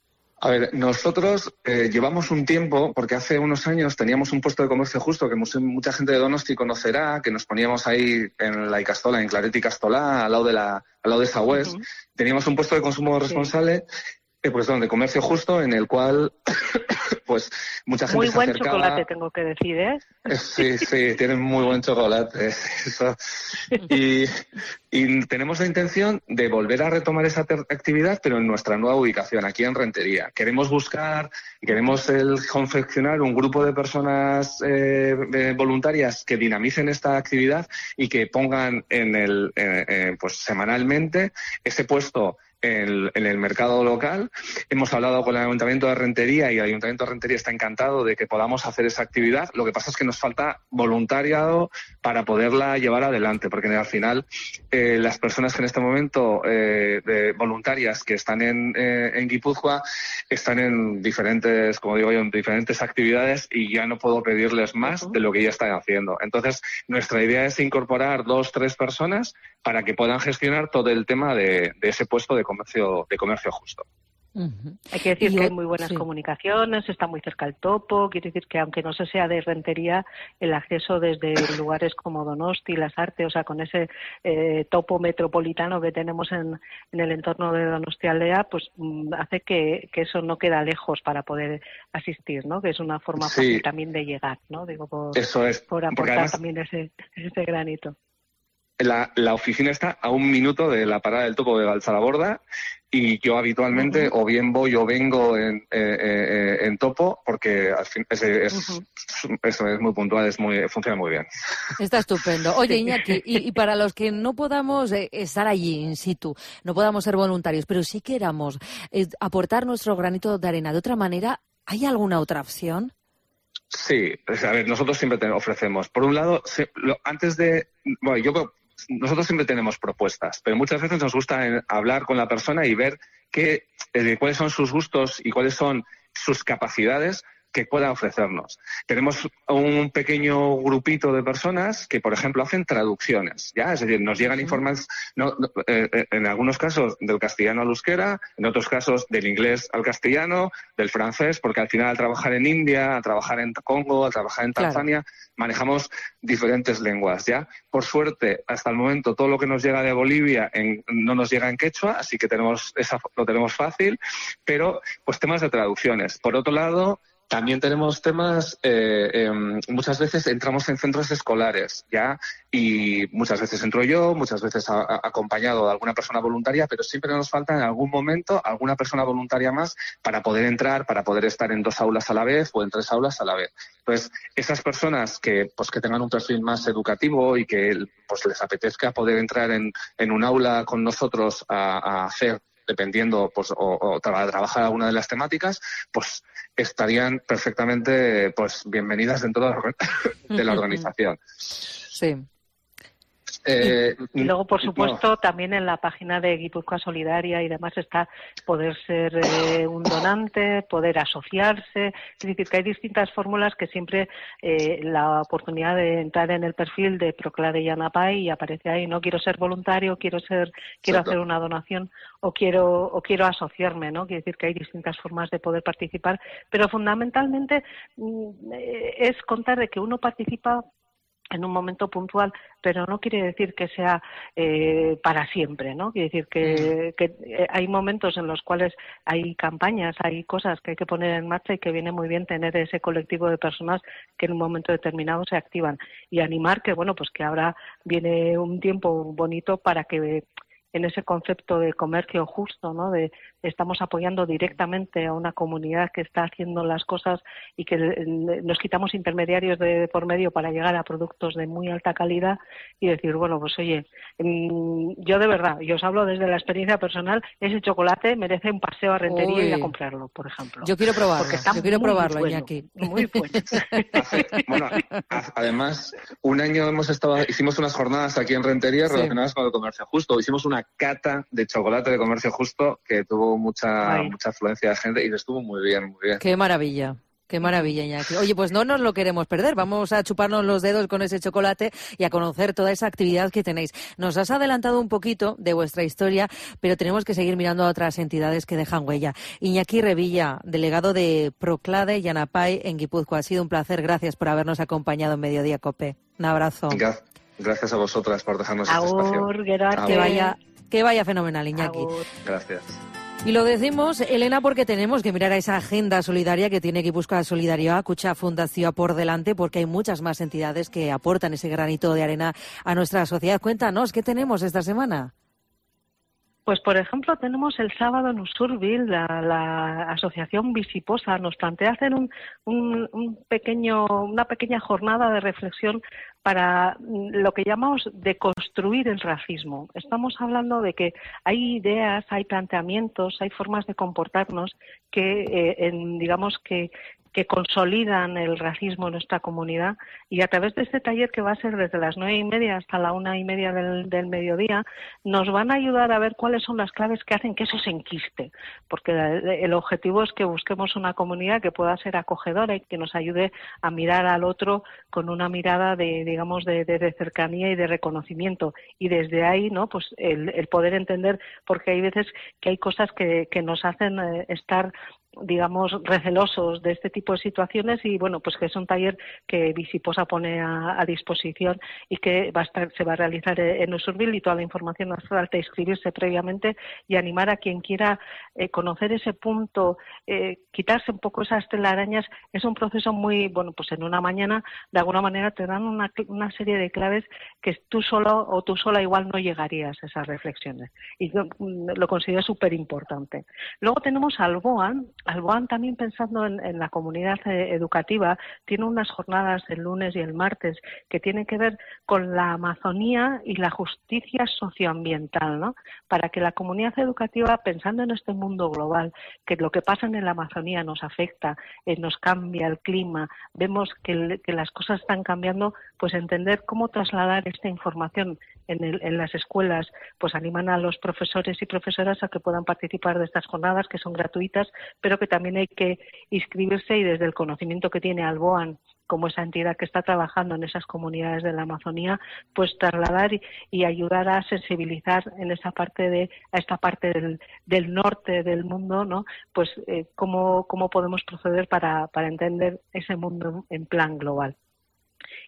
A ver, nosotros eh, llevamos un tiempo, porque hace unos años teníamos un puesto de comercio justo que mucha gente de Donosti conocerá, que nos poníamos ahí en la Icastola, en Claret y Castolá, al lado de la, al lado de Sagüés. Uh-huh. Teníamos un puesto de consumo responsable, sí. eh, pues donde comercio justo, en el cual pues mucha gente muy se buen acercaba. Chocolate, tengo que decir, ¿eh? Sí, sí, tienen muy buen chocolate. Eso. Y, y tenemos la intención de volver a retomar esa ter- actividad, pero en nuestra nueva ubicación, aquí en Rentería. Queremos buscar, queremos el confeccionar un grupo de personas eh, eh, voluntarias que dinamicen esta actividad y que pongan en el, eh, eh, pues semanalmente ese puesto En, en el mercado local. Hemos hablado con el Ayuntamiento de Rentería y el Ayuntamiento de Rentería está encantado de que podamos hacer esa actividad. Lo que pasa es que nos falta voluntariado para poderla llevar adelante, porque al final eh, las personas que en este momento eh, de voluntarias que están en, eh, en Guipúzcoa están en diferentes, como digo yo, en diferentes actividades y ya no puedo pedirles más uh-huh. de lo que ya están haciendo. Entonces, nuestra idea es incorporar dos, tres personas para que puedan gestionar todo el tema de, de ese puesto de comercio de comercio justo. Uh-huh. Hay que decir y que hay muy buenas sí. comunicaciones, está muy cerca el topo, quiere decir que aunque no se sea de Rentería, el acceso desde lugares como Donosti, Las Artes, o sea, con ese eh, topo metropolitano que tenemos en, en el entorno de Donostialdea, pues mm, hace que, que eso no queda lejos para poder asistir, ¿no? Que es una forma sí. fácil también de llegar, ¿no? Digo, por, eso es. por aportar además, también ese, ese granito. La, la oficina está a un minuto de la parada del topo de Balsalaborda y yo habitualmente uh-huh. o bien voy o vengo en, eh, eh, en topo porque al fin es, es, uh-huh. eso es muy puntual, es muy funciona muy bien. Está estupendo. Oye, Iñaki, y, y para los que no podamos eh, estar allí in situ, no podamos ser voluntarios, pero sí queramos eh, aportar nuestro granito de arena de otra manera, ¿hay alguna otra opción? Sí, a ver, nosotros siempre te ofrecemos. Por un lado, se, lo, antes de... Bueno, yo nosotros siempre tenemos propuestas, pero muchas veces nos gusta hablar con la persona y ver qué, eh, cuáles son sus gustos y cuáles son sus capacidades que pueda ofrecernos. Tenemos un pequeño grupito de personas que, por ejemplo, hacen traducciones, ¿ya? Es decir, nos llegan informes, no, no, eh, en algunos casos del castellano al euskera, en otros casos del inglés al castellano, del francés, porque al final al trabajar en India, al trabajar en Congo, al trabajar en Tanzania, claro. manejamos diferentes lenguas, ¿ya? Por suerte, hasta el momento, todo lo que nos llega de Bolivia en, no nos llega en quechua, así que tenemos esa, lo tenemos fácil, pero pues temas de traducciones. Por otro lado, también tenemos temas, eh, eh, muchas veces entramos en centros escolares, ¿ya? Y muchas veces entro yo, muchas veces a, a, acompañado de alguna persona voluntaria, pero siempre nos falta en algún momento alguna persona voluntaria más para poder entrar, para poder estar en dos aulas a la vez o en tres aulas a la vez. Entonces, esas personas que, pues, que tengan un perfil más educativo y que, pues, les apetezca poder entrar en, en un aula con nosotros a, a hacer, dependiendo, pues, o, o tra- trabajar alguna de las temáticas, pues estarían perfectamente, pues, bienvenidas dentro de la, de la organización. Sí. Eh, y luego, por supuesto, no. también en la página de Guipúzcoa Solidaria y demás está poder ser eh, un donante, poder asociarse. Es decir, que hay distintas fórmulas que siempre eh, la oportunidad de entrar en el perfil de Proclade y Yanapay y aparece ahí, no quiero ser voluntario, quiero ser, quiero Exacto. hacer una donación o quiero o quiero asociarme, ¿no? Quiere decir que hay distintas formas de poder participar, pero fundamentalmente eh, es contar de que uno participa en un momento puntual, pero no quiere decir que sea eh, para siempre, ¿no? Quiere decir que, que hay momentos en los cuales hay campañas, hay cosas que hay que poner en marcha y que viene muy bien tener ese colectivo de personas que en un momento determinado se activan y animar que, bueno, pues que ahora viene un tiempo bonito para que en ese concepto de comercio justo, ¿no? De estamos apoyando directamente a una comunidad que está haciendo las cosas y que nos quitamos intermediarios de por medio para llegar a productos de muy alta calidad y decir, bueno, pues oye, yo de verdad, yo os hablo desde la experiencia personal, ese chocolate merece un paseo a Rentería Uy. y ir a comprarlo, por ejemplo. Yo quiero probarlo, porque está yo quiero muy probarlo, bueno, Iñaki. Muy bueno. Bueno, además, un año hemos estado, hicimos unas jornadas aquí en Rentería sí. relacionadas con el comercio justo. Hicimos una cata de chocolate de comercio justo que tuvo mucha Ay. mucha afluencia de gente y estuvo muy bien, muy bien. Qué maravilla. Qué maravilla, Iñaki. Oye, pues no nos lo queremos perder. Vamos a chuparnos los dedos con ese chocolate y a conocer toda esa actividad que tenéis. Nos has adelantado un poquito de vuestra historia, pero tenemos que seguir mirando a otras entidades que dejan huella. Iñaki Revilla, delegado de Proclade y Yanapay en Guipúzcoa. Ha sido un placer. Gracias por habernos acompañado en Mediodía Cope. Un abrazo. Gracias a vosotras por dejarnos Agur, este espacio. Gerard, que vaya, que vaya fenomenal, Iñaki. Agur. Gracias. Y lo decimos, Elena, porque tenemos que mirar a esa agenda solidaria que tiene Guipúzcoa Solidarioa, Kutxa Fundazioa por delante, porque hay muchas más entidades que aportan ese granito de arena a nuestra sociedad. Cuéntanos, ¿qué tenemos esta semana? Pues, por ejemplo, tenemos el sábado en Usurbil, la, la asociación Visiposa nos plantea hacer un, un, un pequeño, una pequeña jornada de reflexión para lo que llamamos deconstruir el racismo. Estamos hablando de que hay ideas, hay planteamientos, hay formas de comportarnos que, eh, en, digamos, que que consolidan el racismo en nuestra comunidad y a través de este taller que va a ser desde las nueve y media hasta la una y media del, del mediodía nos van a ayudar a ver cuáles son las claves que hacen que eso se enquiste, porque el objetivo es que busquemos una comunidad que pueda ser acogedora y que nos ayude a mirar al otro con una mirada de, digamos, de, de, de cercanía y de reconocimiento y desde ahí, ¿no? Pues el, el poder entender, porque hay veces que hay cosas que, que nos hacen eh, estar digamos, recelosos de este tipo de situaciones y, bueno, pues que es un taller que Visiposa pone a, a disposición y que va a estar, se va a realizar en Usurbil y toda la información hace falta inscribirse previamente y animar a quien quiera eh, conocer ese punto, eh, quitarse un poco esas telarañas. Es un proceso muy, bueno, pues en una mañana, de alguna manera te dan una, una serie de claves que tú solo o tú sola igual no llegarías a esas reflexiones y yo, lo considero súper importante. Luego tenemos al BOAN. Alboan, también pensando en, en la comunidad eh, educativa, tiene unas jornadas el lunes y el martes que tienen que ver con la Amazonía y la justicia socioambiental, ¿no? Para que la comunidad educativa, pensando en este mundo global, que lo que pasa en la Amazonía nos afecta, eh, nos cambia el clima, vemos que, que las cosas están cambiando, pues entender cómo trasladar esta información en, el, en las escuelas, pues animan a los profesores y profesoras a que puedan participar de estas jornadas que son gratuitas, pero que también hay que inscribirse y desde el conocimiento que tiene Alboan como esa entidad que está trabajando en esas comunidades de la Amazonía, pues trasladar y, y ayudar a sensibilizar en esa parte de a esta parte del, del norte del mundo, ¿no? Pues eh, cómo cómo podemos proceder para para entender ese mundo en plan global.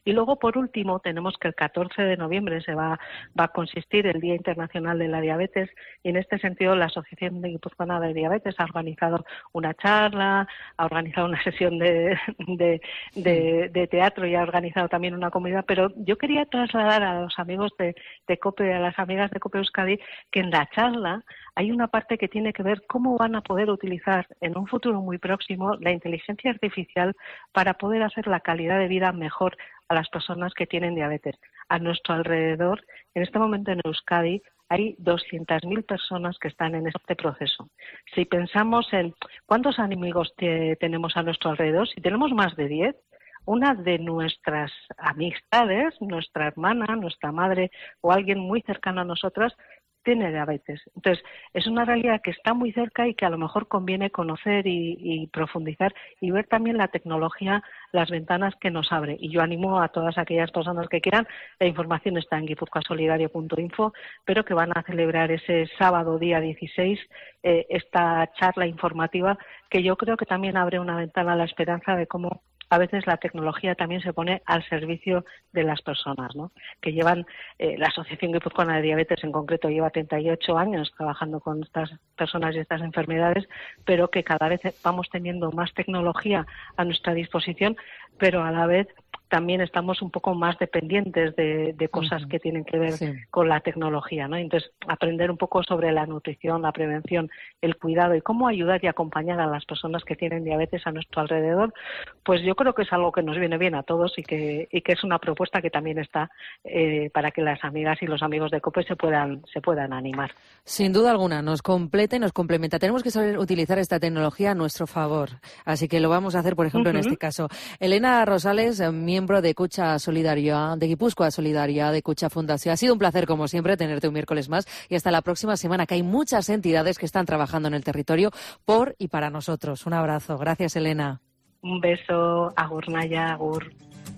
Y luego, por último, tenemos que el catorce de noviembre se va, va a consistir el Día Internacional de la Diabetes, y en este sentido la Asociación de Guipuzcoana de Diabetes ha organizado una charla, ha organizado una sesión de, de, de, de teatro y ha organizado también una comida, pero yo quería trasladar a los amigos de, de COPE, a las amigas de COPE Euskadi, que en la charla hay una parte que tiene que ver cómo van a poder utilizar en un futuro muy próximo la inteligencia artificial para poder hacer la calidad de vida mejor a las personas que tienen diabetes. A nuestro alrededor, en este momento en Euskadi, hay doscientas mil personas que están en este proceso. Si pensamos en cuántos amigos te, tenemos a nuestro alrededor, si tenemos más de diez, una de nuestras amistades, nuestra hermana, nuestra madre o alguien muy cercano a nosotras, tiene diabetes. Entonces, es una realidad que está muy cerca y que a lo mejor conviene conocer y, y profundizar y ver también la tecnología, las ventanas que nos abre. Y yo animo a todas aquellas personas que quieran, la información está en guipuzcoa solidario punto info, pero que van a celebrar ese sábado día dieciséis eh, esta charla informativa que yo creo que también abre una ventana a la esperanza de cómo a veces la tecnología también se pone al servicio de las personas, ¿no? Que llevan, eh, la Asociación Guipuzcoana de Diabetes en concreto lleva treinta y ocho años trabajando con estas personas y estas enfermedades, pero que cada vez vamos teniendo más tecnología a nuestra disposición, pero a la vez también estamos un poco más dependientes de, de cosas uh-huh. que tienen que ver sí. con la tecnología, ¿no? Entonces, aprender un poco sobre la nutrición, la prevención, el cuidado y cómo ayudar y acompañar a las personas que tienen diabetes a nuestro alrededor, pues yo creo que es algo que nos viene bien a todos y que, y que es una propuesta que también está eh, para que las amigas y los amigos de COPE se puedan, se puedan animar. Sin duda alguna, nos completa y nos complementa. Tenemos que saber utilizar esta tecnología a nuestro favor, así que lo vamos a hacer, por ejemplo, uh-huh. en este caso. Elena Rosales, miembro de Cucha Solidaria, de Guipúzcoa Solidaria, de Cucha Fundación. Ha sido un placer, como siempre, tenerte un miércoles más y hasta la próxima semana, que hay muchas entidades que están trabajando en el territorio por y para nosotros. Un abrazo. Gracias, Elena. Un beso. Agur, Naya. Agur.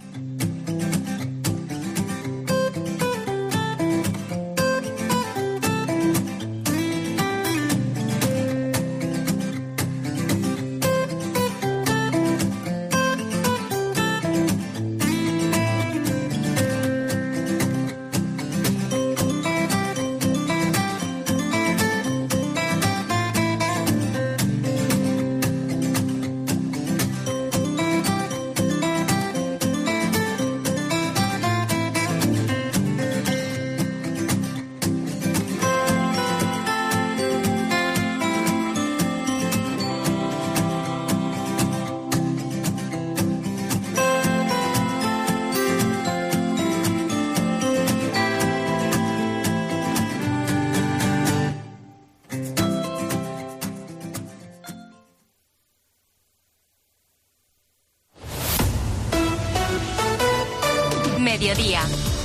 Mediodía.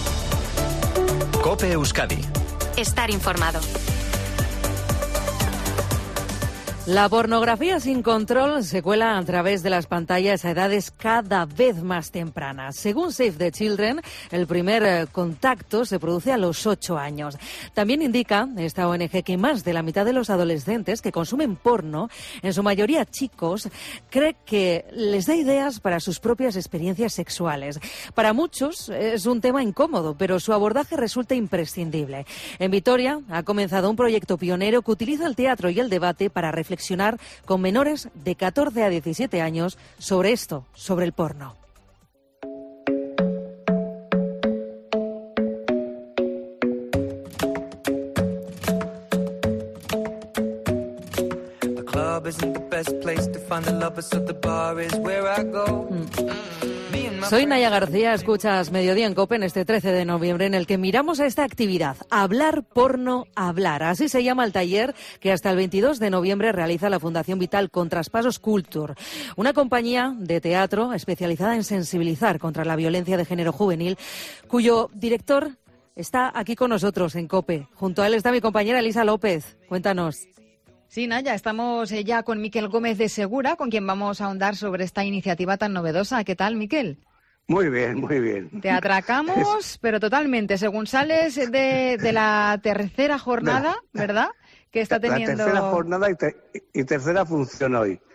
COPE Euskadi. Estar informado. La pornografía sin control se cuela a través de las pantallas a edades cada vez más tempranas. Según Save the Children, el primer contacto se produce a los ocho años. También indica esta O N G que más de la mitad de los adolescentes que consumen porno, en su mayoría chicos, cree que les da ideas para sus propias experiencias sexuales. Para muchos es un tema incómodo, pero su abordaje resulta imprescindible. En Vitoria ha comenzado un proyecto pionero que utiliza el teatro y el debate para reflexionar con menores de catorce a diecisiete años sobre esto, sobre el porno. Soy Naya García, escuchas Mediodía en COPE en este trece de noviembre en el que miramos a esta actividad, Hablar Porno Hablar. Así se llama el taller que hasta el veintidós de noviembre realiza la Fundación Vital con Traspasos Culture, una compañía de teatro especializada en sensibilizar contra la violencia de género juvenil, cuyo director está aquí con nosotros en COPE. Junto a él está mi compañera Elisa López. Cuéntanos. Sí, Naya, estamos ya con Miquel Gómez de Segura, con quien vamos a ahondar sobre esta iniciativa tan novedosa. ¿Qué tal, Miquel? Muy bien, muy bien. Te atracamos, pero totalmente, según sales de, de la tercera jornada, ¿verdad? Que está teniendo... La tercera jornada y, te, y tercera función hoy.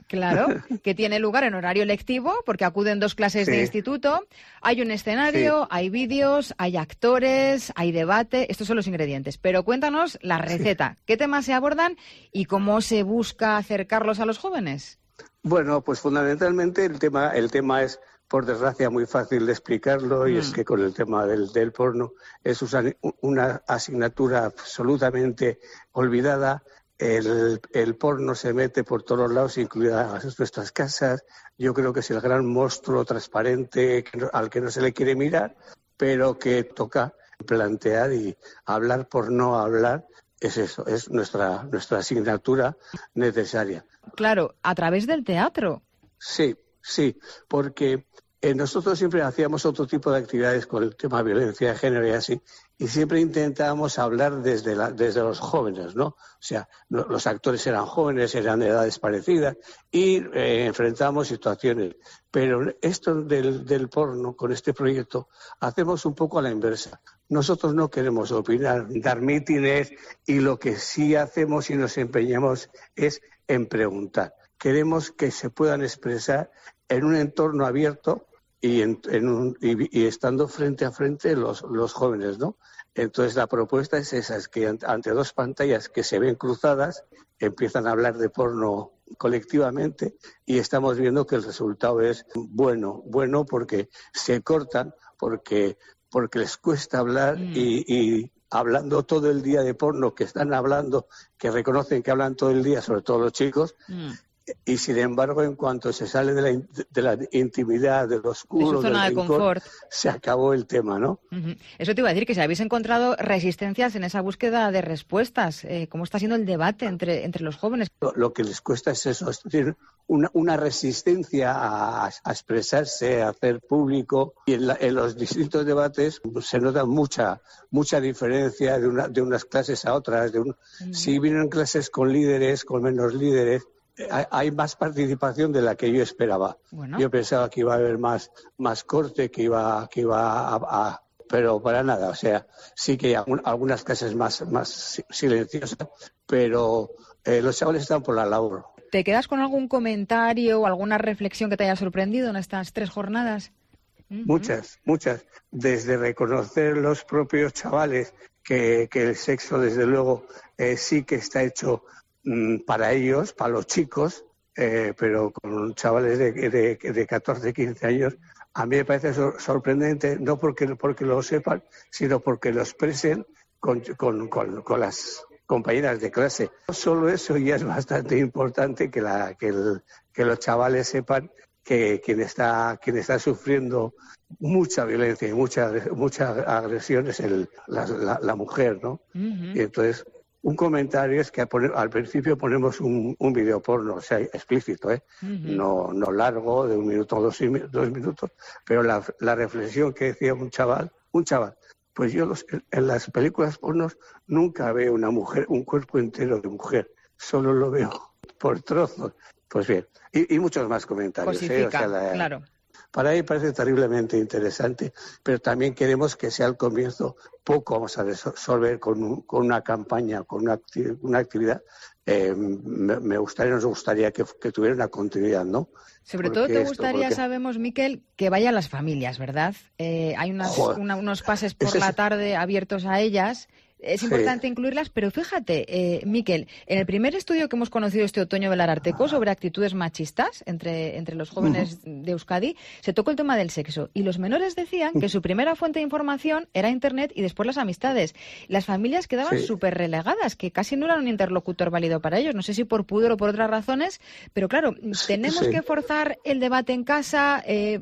Claro, que tiene lugar en horario lectivo, porque acuden dos clases sí. de instituto. Hay un escenario, sí. hay vídeos, hay actores, hay debate. Estos son los ingredientes. Pero cuéntanos la receta. Sí. ¿Qué temas se abordan y cómo se busca acercarlos a los jóvenes? Bueno, pues fundamentalmente el tema, el tema es, por desgracia, muy fácil de explicarlo, y mm. es que con el tema del, del porno es una asignatura absolutamente olvidada. El, el porno se mete por todos lados, incluidas nuestras casas. Yo creo que es el gran monstruo transparente que no, al que no se le quiere mirar, pero que toca plantear y hablar por no hablar. Es eso, es nuestra, nuestra asignatura necesaria. Claro, a través del teatro. Sí, sí, porque eh, nosotros siempre hacíamos otro tipo de actividades con el tema de violencia de género y así, y siempre intentábamos hablar desde, la, desde los jóvenes, ¿no? O sea, no, los actores eran jóvenes, eran de edades parecidas, y eh, enfrentábamos situaciones. Pero esto del, del porno, con este proyecto, hacemos un poco a la inversa. Nosotros no queremos opinar, dar mítines, y lo que sí hacemos y nos empeñamos es en preguntar. Queremos que se puedan expresar en un entorno abierto y, en, en un, y, y estando frente a frente los, los jóvenes, ¿no? Entonces la propuesta es esa, es que ante dos pantallas que se ven cruzadas empiezan a hablar de porno colectivamente, y estamos viendo que el resultado es bueno, bueno porque se cortan, porque, porque les cuesta hablar mm. y, y hablando todo el día de porno, que están hablando, que reconocen que hablan todo el día, sobre todo los chicos, mm. y sin embargo, en cuanto se sale de la, de la intimidad, del oscuro, de su zona del de rincón, confort, se acabó el tema, ¿no? Uh-huh. Eso te iba a decir, que si habéis encontrado resistencias en esa búsqueda de respuestas, eh, ¿cómo está siendo el debate entre, entre los jóvenes? Lo, lo que les cuesta es eso, es decir, una, una resistencia a, a expresarse, a hacer público, y en, la, en los distintos debates pues, se nota mucha mucha diferencia de, una, de unas clases a otras. De un, uh-huh. Si vienen clases con líderes, con menos líderes, hay más participación de la que yo esperaba. Bueno. Yo pensaba que iba a haber más, más corte, que iba, que iba a, a... Pero para nada, o sea, sí que hay algunas clases más, más silenciosas, pero eh, los chavales están por la labor. ¿Te quedas con algún comentario o alguna reflexión que te haya sorprendido en estas tres jornadas? Uh-huh. Muchas, muchas. Desde reconocer los propios chavales que, que el sexo, desde luego, eh, sí que está hecho para ellos, para los chicos, eh, pero con chavales de, de, de catorce, quince años, a mí me parece sor- sorprendente, no porque, porque lo sepan, sino porque lo expresen con, con, con, con las compañeras de clase. Solo eso ya es bastante importante, que, la, que, el, que los chavales sepan que quien está, quien está sufriendo mucha violencia y muchas muchas agresiones es el, la, la, la mujer, ¿no? Uh-huh. Y entonces, un comentario es que al principio ponemos un, un video porno, o sea, explícito, ¿eh? Uh-huh. No, no largo, de un minuto o dos, dos minutos, pero la, la reflexión que decía un chaval, un chaval, pues yo los, en las películas pornos nunca veo una mujer, un cuerpo entero de mujer, solo lo veo por trozos. Pues bien, y, y muchos más comentarios. Cosifica, ¿eh? O sea, la, claro. Para mí parece terriblemente interesante, pero también queremos que sea el comienzo. Poco vamos a resolver con, un, con una campaña, con una, acti- una actividad. Eh, me, me gustaría, nos gustaría que, que tuviera una continuidad, ¿no? Sobre porque todo te esto, gustaría, porque... sabemos, Miquel, que vayan las familias, ¿verdad? Eh, hay unas, una, unos pases por la tarde abiertos a ellas. Es importante sí. incluirlas, pero fíjate, eh, Miquel, en el primer estudio que hemos conocido este otoño del Ararteko sobre actitudes machistas entre, entre los jóvenes uh-huh. de Euskadi, se tocó el tema del sexo. Y los menores decían que su primera fuente de información era Internet y después las amistades. Las familias quedaban súper sí. relegadas, que casi no eran un interlocutor válido para ellos. No sé si por pudor o por otras razones, pero claro, tenemos sí. que forzar el debate en casa. Eh...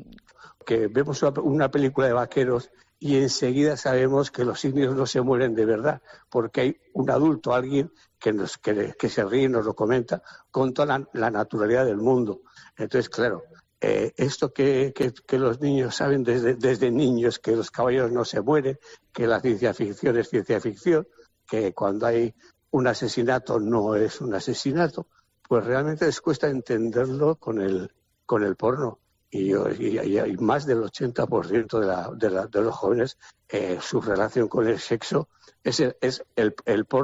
Que vemos una película de vaqueros y enseguida sabemos que los indios no se mueren de verdad, porque hay un adulto, alguien que, nos, que, que se ríe y nos lo comenta con toda la, la naturalidad del mundo. Entonces, claro, eh, esto que, que, que los niños saben desde, desde niños, que los caballos no se mueren, que la ciencia ficción es ciencia ficción, que cuando hay un asesinato no es un asesinato, pues realmente les cuesta entenderlo con el, con el porno. Y, y, y más del ochenta por ciento de, la, de, la, de los jóvenes, eh, su relación con el sexo es el, es el, el porno.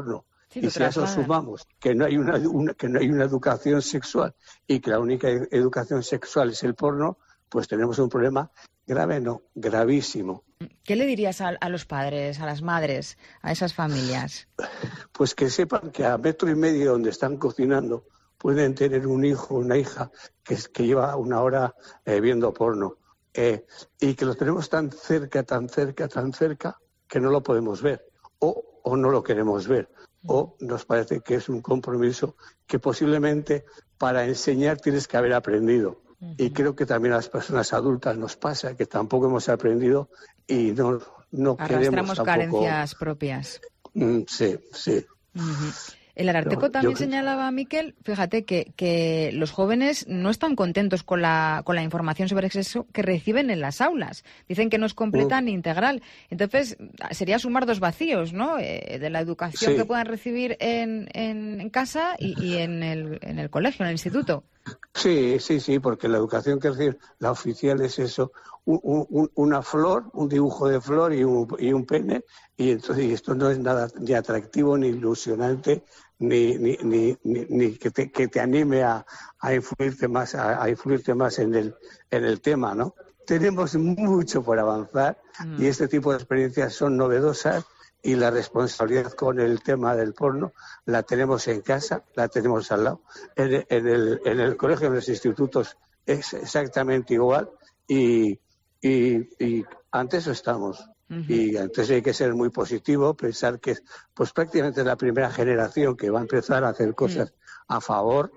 Sí, y si a eso sumamos que no hay una, una, que no hay una educación sexual y que la única educación sexual es el porno, pues tenemos un problema grave, no, gravísimo. ¿Qué le dirías a, a los padres, a las madres, a esas familias? Pues que sepan que a metro y medio donde están cocinando pueden tener un hijo o una hija que, que lleva una hora eh, viendo porno. Eh, y que lo tenemos tan cerca, tan cerca, tan cerca, que no lo podemos ver. O, o no lo queremos ver. O nos parece que es un compromiso que posiblemente para enseñar tienes que haber aprendido. Uh-huh. Y creo que también a las personas adultas nos pasa que tampoco hemos aprendido y no, no queremos tampoco... carencias propias. Mm, sí, sí. Uh-huh. El Ararteko no, también yo... señalaba, Miquel, fíjate, que, que los jóvenes no están contentos con la, con la información sobre sexo que reciben en las aulas. Dicen que no es completa uh. ni integral. Entonces, sería sumar dos vacíos, ¿no? Eh, de la educación sí. que puedan recibir en, en, en casa y, y en, el, en el colegio, en el instituto. Sí, sí, sí, porque la educación que reciben, la oficial es eso, un, un, una flor, un dibujo de flor y un, y un pene, y entonces y esto no es nada ni atractivo, ni ilusionante, ni, ni, ni, ni, ni que, te, que te anime a, a influirte más, a, a influirte más en el, en el tema, ¿no? Tenemos mucho por avanzar mm. y este tipo de experiencias son novedosas. Y la responsabilidad con el tema del porno la tenemos en casa, la tenemos al lado. En, en, el, en el colegio, en los institutos es exactamente igual y, y, y ante eso estamos. Uh-huh. Y antes hay que ser muy positivo, pensar que pues prácticamente es la primera generación que va a empezar a hacer cosas uh-huh. a favor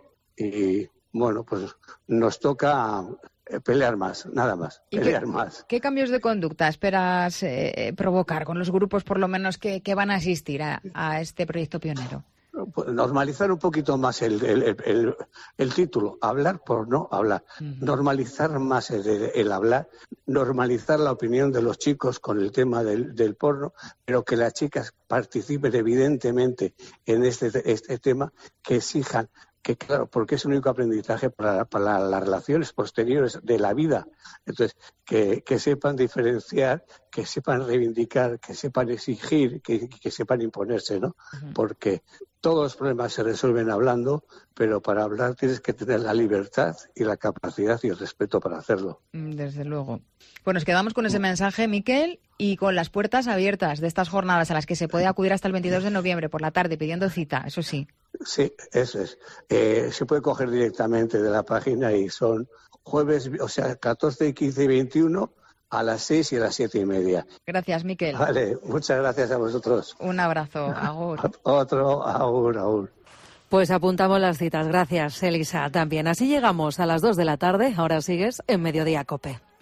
y bueno, pues nos toca... pelear más, nada más, pelear qué, más. ¿Qué cambios de conducta esperas eh, provocar con los grupos, por lo menos, que, que van a asistir a, a este proyecto pionero? Normalizar un poquito más el, el, el, el, el título, hablar por no hablar. Uh-huh. Normalizar más el, el, el hablar, normalizar la opinión de los chicos con el tema del, del porno, pero que las chicas participen evidentemente en este, este tema, que exijan que claro, porque es un único aprendizaje para, para las relaciones posteriores de la vida. Entonces, que, que sepan diferenciar, que sepan reivindicar, que sepan exigir, que, que sepan imponerse, ¿no? Uh-huh. Porque todos los problemas se resuelven hablando, pero para hablar tienes que tener la libertad y la capacidad y el respeto para hacerlo. Desde luego. Pues nos quedamos con ese mensaje, Miquel, y con las puertas abiertas de estas jornadas a las que se puede acudir hasta el veintidós de noviembre por la tarde pidiendo cita, eso sí. Sí, eso es. Eh, se puede coger directamente de la página y son jueves, o sea, catorce, quince y veintiuno a las seis y a las siete y media. Gracias, Miquel. Vale, muchas gracias a vosotros. Un abrazo, agur. Otro, agur, agur. Pues apuntamos las citas. Gracias, Elisa, también. Así llegamos a las dos de la tarde. Ahora sigues en Mediodía COPE.